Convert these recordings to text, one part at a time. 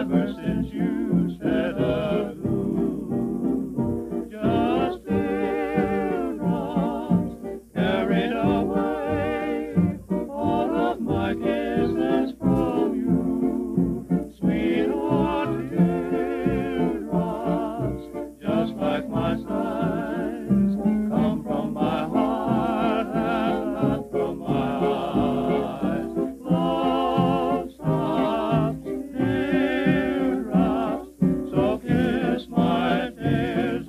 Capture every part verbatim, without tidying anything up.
ever since you said adieu. Just teardrops carried away all of my kisses from you. Sweetheart, teardrops, just like my sighs, come from my heart and not from my eyes. Love stops, teardrops, so kiss my tears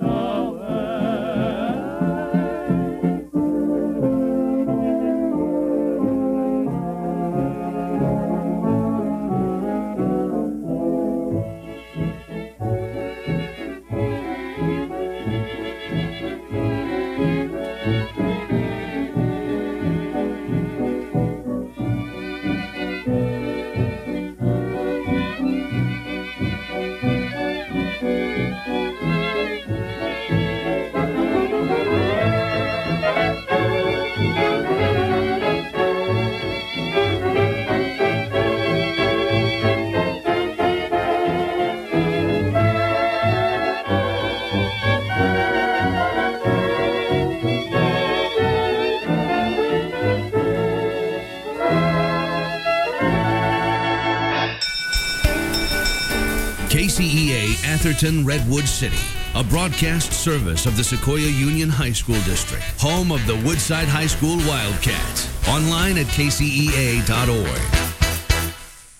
K C E A Atherton Redwood City, a broadcast service of the Sequoia Union High School District, home of the Woodside High School Wildcats. Online at K C E A dot org.